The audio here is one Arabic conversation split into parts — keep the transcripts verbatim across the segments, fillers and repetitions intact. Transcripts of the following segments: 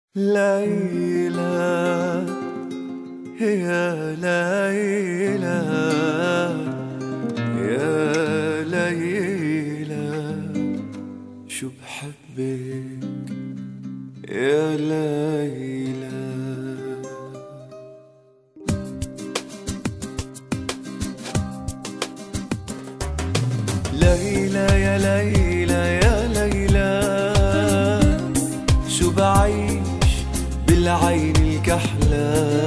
ليلى يا ليلى يا ليلى شو بحبك يا ليلى. ليلى يا ليلى يا ليلى شو بعيش بالعين الكحلة،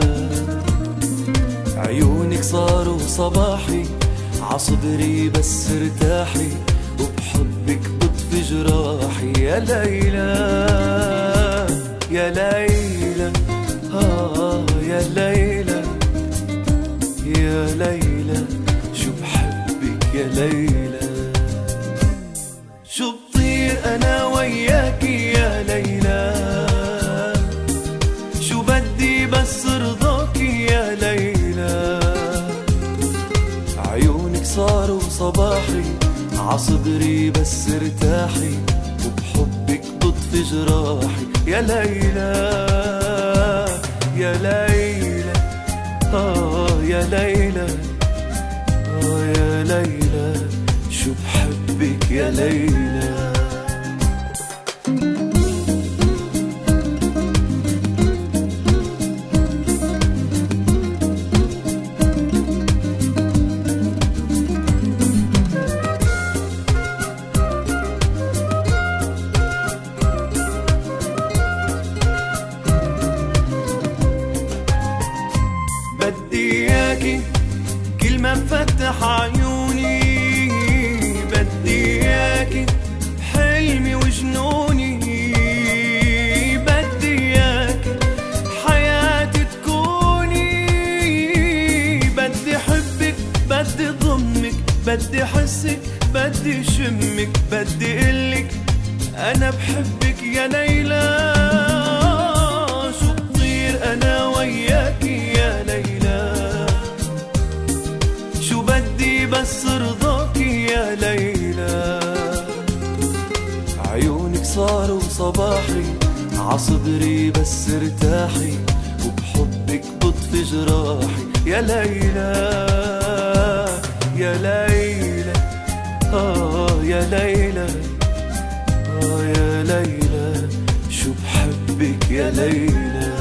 عيونك صاروا صباحي عصدري بس ارتاحي، وبحبك بطفي جراحي يا ليلى يا ليلى آه يا ليلى يا ليلى شو بحبك يا ليلى. شو بطير أنا وياكي يا ليلى، شو بدي بس رضاكي يا ليلى، عيونك صاروا صباحي عصدري بس ارتاحي، وبحبك بطفي جراحي يا ليلى يا ليلى آه يا ليلى آه يا ليلى شو بحبك يا ليلى. بدي اياكي كل ما فتح عيوني، بدي اياكي حلمي وجنوني، بدي اياكي حياتي تكوني، بدي حبك بدي ضمك بدي حسك بدي شمك، بدي قلك انا بحبك يا ليلى. شو بطير انا وياكي يا ليلى، شو بدي بس رضاكي يا ليلى، عيونك صاروا صباحي عصدري بس ارتاحي، وبحبك بطفي جراحي يا ليلى يا ليلى آه يا ليلى آه يا ليلى شو بحبك يا ليلى.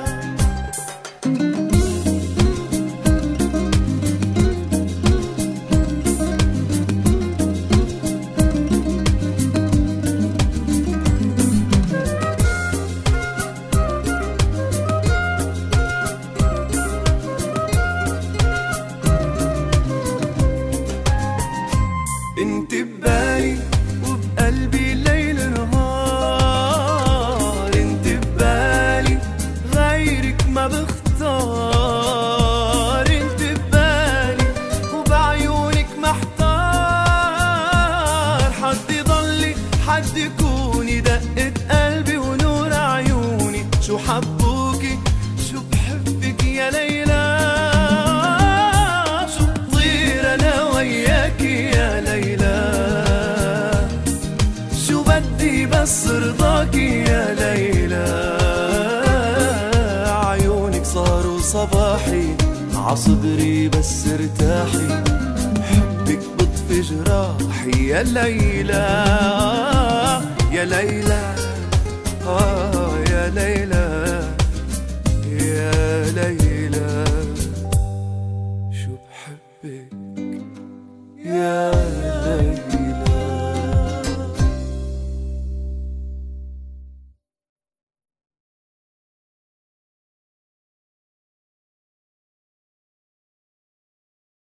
انت ببالي وبقلبي ليل نهار، انت ببالي غيرك ما بختار، انت ببالي وبعيونك محتار، حد يضلي حد يكوني دقة قلبي ونور عيوني، شو حبوكي شو بحبك يا ليلى. شو بطير انا وياكي يا ليلى، شو بدي بس رضاكي يا ليلى، عيونك صاروا صباحي عصدري بس ارتاحي، حبك بطفي جراحي يا ليلى يا ليلى آه يا ليلى يا ليلى شو بحبك يا